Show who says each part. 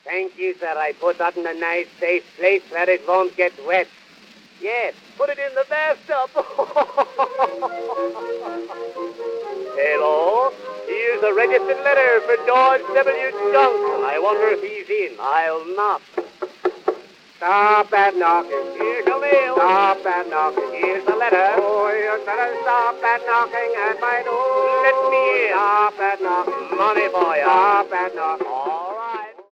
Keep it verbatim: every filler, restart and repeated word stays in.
Speaker 1: Thank you, sir. I put that in a nice, safe place where it won't get wet. Yes, put it in the bathtub. Hello? Here's a registered letter for George W. Johnson. I wonder if he's in. I'll knock. Stop that knocking. Here's your mail. Stop that knocking. Here's the letter. Oh, you better stop that knocking at my door. Let me in. Stop that knocking. Money for you. Stop that knocking.